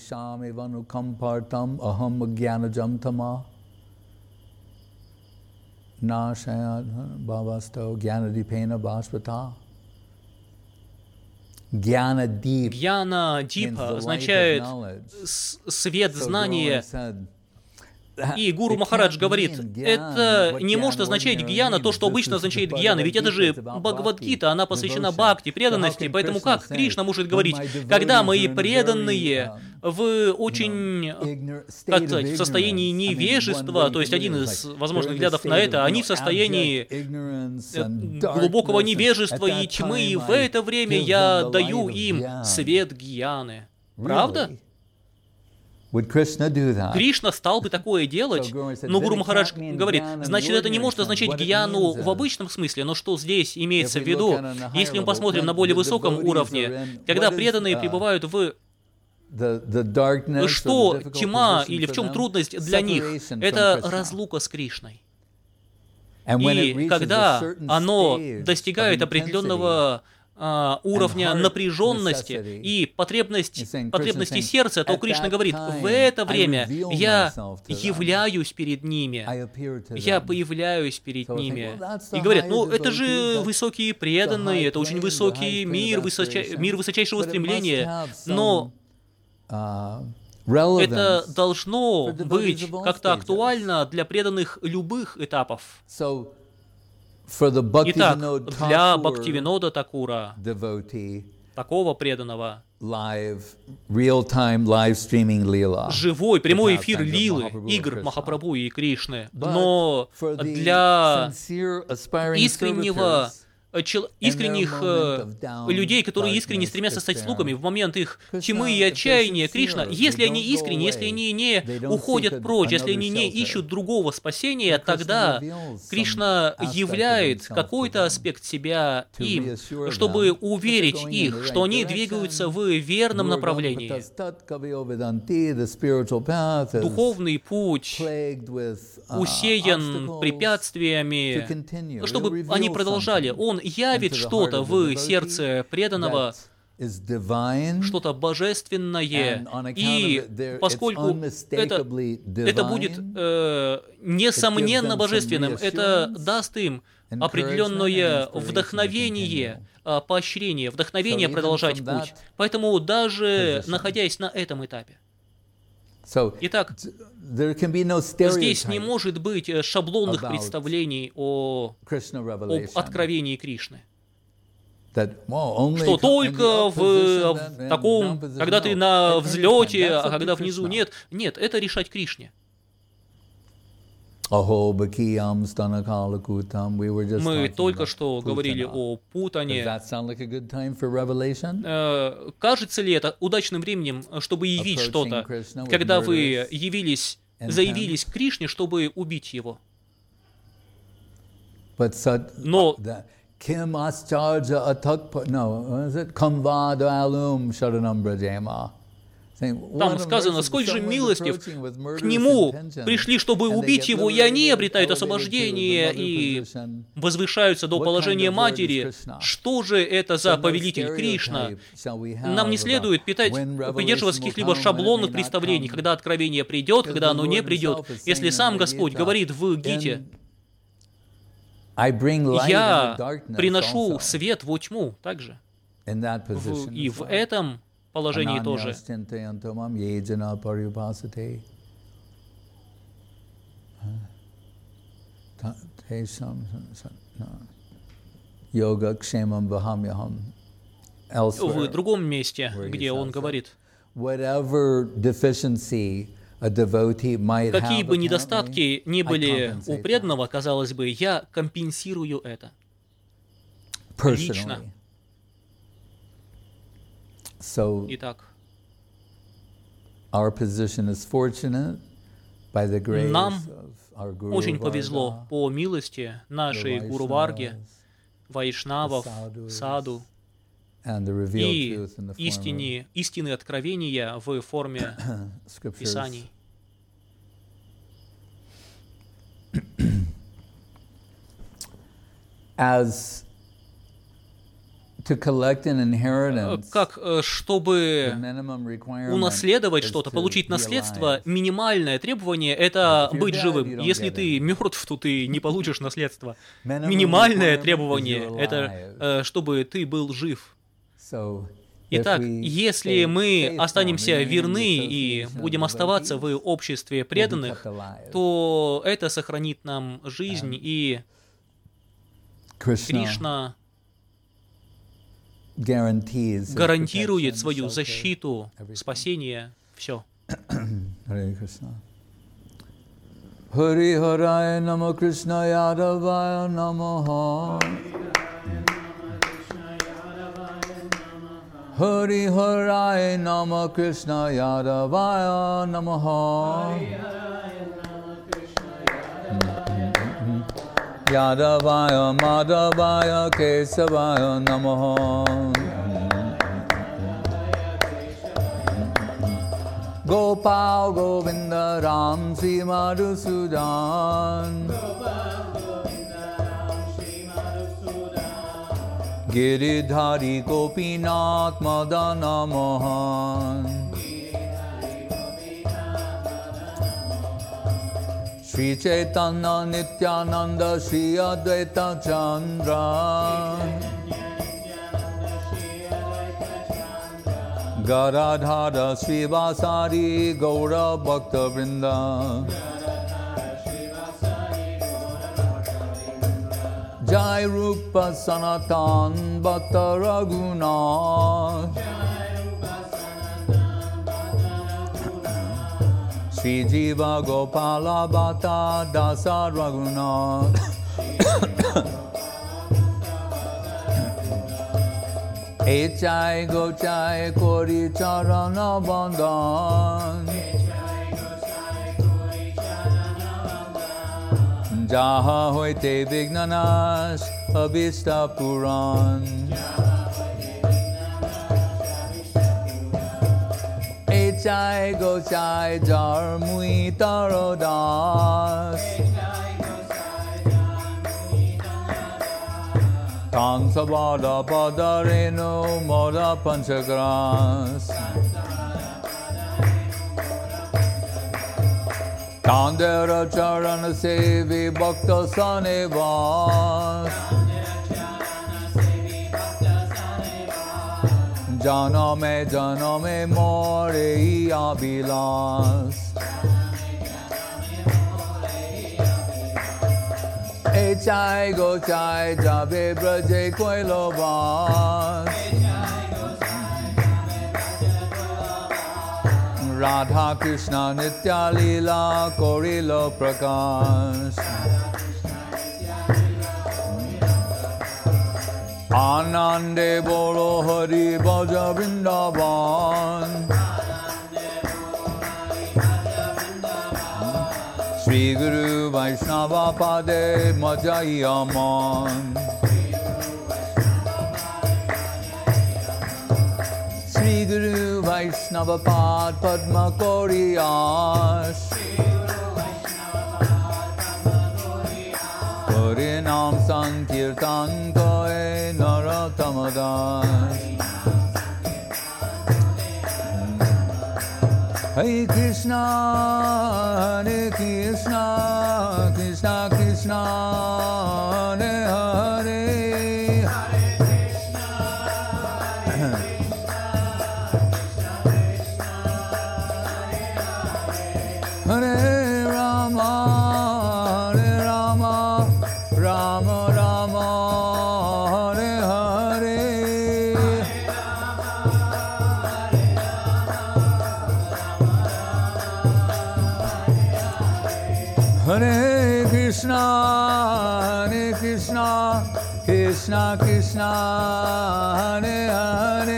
Гьяна Дипа означает свет знания. И Гуру Махарадж говорит, это не может означать гьяна, то, что обычно означает гьяна, ведь это же Бхагавад-гита, она посвящена бхакти, преданности, поэтому как Кришна может говорить, когда мои преданные в очень, как сказать, в состоянии невежества, то есть один из возможных взглядов на это, они в состоянии глубокого невежества и тьмы, и в это время я даю им свет гьяны. Правда? Кришна стал бы такое делать, но Гуру Махарадж говорит, значит, это не может означать гьяну в обычном смысле, но что здесь имеется в виду? Если мы посмотрим на более высоком уровне, когда преданные пребывают в... Что тьма или в чем трудность для них? Это разлука с Кришной. И когда оно достигает определенного уровня напряженности и потребность, потребности сердца, то Кришна говорит, в это время я являюсь перед ними, я появляюсь перед ними. И говорят, ну это же высокие преданные, это очень высокий мир, высоча... мир высочайшего стремления, но это должно быть как-то актуально для преданных любых этапов. Итак, для Бхактивинода Такура, такого преданного, живой, прямой эфир лилы, игр Махапрабху и Кришны, но для искреннего искренних э, людей, которые искренне стремятся стать слугами в момент их тьмы и отчаяния, Кришна, если они искренне, если они не уходят прочь, если они не ищут другого спасения, тогда Кришна являет какой-то аспект себя им, чтобы уверить их, что они двигаются в верном направлении. Духовный путь усеян препятствиями, чтобы они продолжали. Он явит что-то в сердце преданного, что-то божественное, и поскольку это, это будет э, несомненно божественным, это даст им определенное вдохновение, поощрение, вдохновение продолжать путь. Поэтому даже находясь на этом этапе. Итак, здесь не может быть шаблонных представлений о, об откровении Кришны. Что только в, в таком, когда ты на взлете, а когда внизу нет. Нет, это решать Кришне. Мы только что говорили о Путане. Кажется ли это удачным временем, чтобы явить что-то, когда вы явились, заявились к Кришне, чтобы убить его? Но Там сказано, сколь же милостив к нему пришли, чтобы убить его, и они обретают освобождение и возвышаются до положения матери. Что же это за повелитель Кришна? Нам не следует питать, придерживаться каких-либо шаблонных представлений, когда откровение придет, когда оно не придет. Если сам Господь говорит в Гите, «Я приношу свет во тьму», также. В, и в этом положении тоже. В другом месте, где он говорит, какие бы недостатки ни были у преданного, казалось бы, я компенсирую это лично. Итак, нам очень повезло по милости нашей Гуру Варги, Вайшнавов, Саду и истине, истины откровения в форме Писаний. As to collect an inheritance, как, чтобы унаследовать что-то, получить наследство, минимальное требование — это быть живым. Если ты мертв, то ты не получишь наследство. Минимальное требование — это чтобы ты был жив. Итак, если мы останемся верны и будем оставаться в обществе преданных, то это сохранит нам жизнь, и Кришна гарантирует свою защиту, спасение, все. Хари Харая Намо Кришна Ядавая Намаха. Хари Харая Намо Кришна Ядавая Намаха. Yadavaya Madhavaya Kesavaya Namaha. Gopal Govinda Ram Sri Madhusudan. Giridhari Gopinath Madana Mohan. Sri Chaitanya Nityananda Sri Advaita Chandra. Garadhara Sri Vasari Gaura Bhakta Vrinda. Jai Rupa Sanatan Bhakta Raghunath. Sri Jiva Gopala Bhata Dasa Raghunath. Echai Gochai Kori Charana Bandhan. Jaha Hoite Vignanas Abhishta Puran. Echai Gochai Jar Mui Tarodas. Tansavada Padareno Moda Panchagras. Tandera Charana Sevi Bhakta Sanevas. Janame Janame More Abhilas. Echai Gochai Jabe Braje Koilovas. Radha Krishna Nitya Lila Korilo Prakash. Anande Bolo Hari Bhaja Vrindavan. Sri Guru Vaishnava Pade Majayaman. Sri Guru Vaishnava Vaishnava Pad Padma Koriyas Kori Nam Sankirtan Koe Narottamadas Hare Krishna, Hare Krishna, Krishna Krishna, Hare Hare. Hare Krishna, Hare Krishna, Hare Rama, Hare Rama, Rama Rama, Hare Hare. Hare Krishna, Hare Krishna, Krishna Krishna, Hare Hare.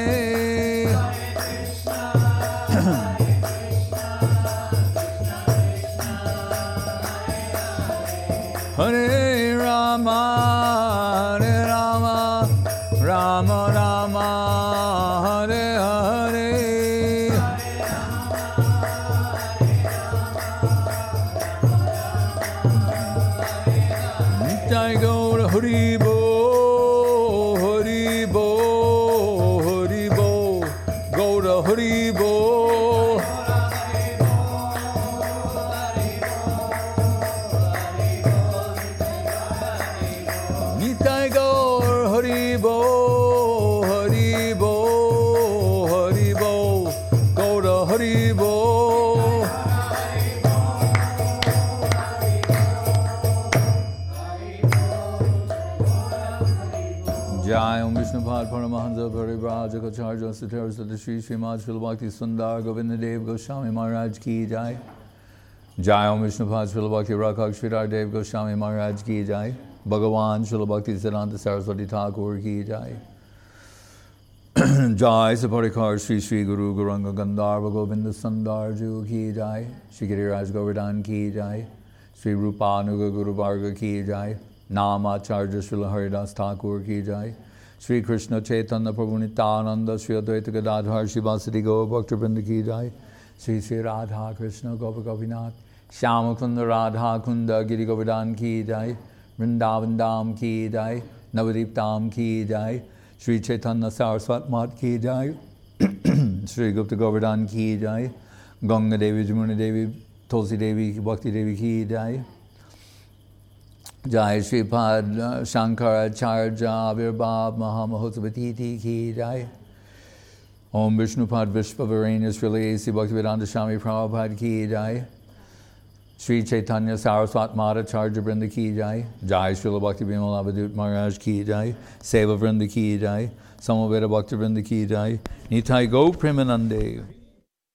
Hare Rama, Hare Rama, Rama Rama, Hare Hare. Jai Gaur Hari Bo, Hari Bo, Hari Bo, Gaur Hari Bo. Nitai Gaur Hari Bo, Hari Bo, Hari Bo, Gaur Hari Bo. Jai Om Vishnu Pad Paramahansa Parivraj Acharya Satar Sada Shri Srimad Srila Bhakti Sundar Govinda Dev Goswami Maharaj Ki Jai. Jai Om Vishnu Pad Srila Bhakti Rakhak Sridhar Dev Goswami Maharaj Ki Jai. Bhagavan Srila Bhakti Siddhanta Saraswati Thakur Ki Jai. Jai Saparikar Sri Sri Guru Guranga Gandharva Govinda Sundar Ju Ki Jai. Shri Giriraj Govardhan Ki Jai. Sri Rupanuga Guru Varga Ki Jai. Namacharya Srila Haridas Thakur Ki Jai. Sri Krishna Chaitanya Prabhu Nityananda Sri Advaita Gadadhar Sri Vasudeva Gaura Bhakta Vrinda Ki Jai. Sri Sri Radha Krishna Gopa Gopinath Shyama Kunda Radha Kunda Giri Govardhan Ki Jai. Vrindavan Dham Ki Jai. Navadip Dham Ki Jai. Sri Chaitanya Saraswat Mat Ki Jai. Sri Gupta Govardhan Ki Jai. Ganga Devi Jamuna Devi Tulsi Devi Bhakti Devi Ki Jai. Jai Shri Pad Shankaracharya Avirbhav Mahamahotsavatiti Ki Jai. Om Vishnu Pad Vishvavarenya Srila A C Bhaktivedanta Swami Prabhupada Ki Jai. Sri Chaitanya Saraswat Madhacharya Vrinda Ki Jai. Jai Srila Bhakti Bimal Avadut Maharaj Ki Jai. Seva Vrinda Ki Jai. Samaveda Bhakti Vrinda Ki Jai. Nitai Go Premanande.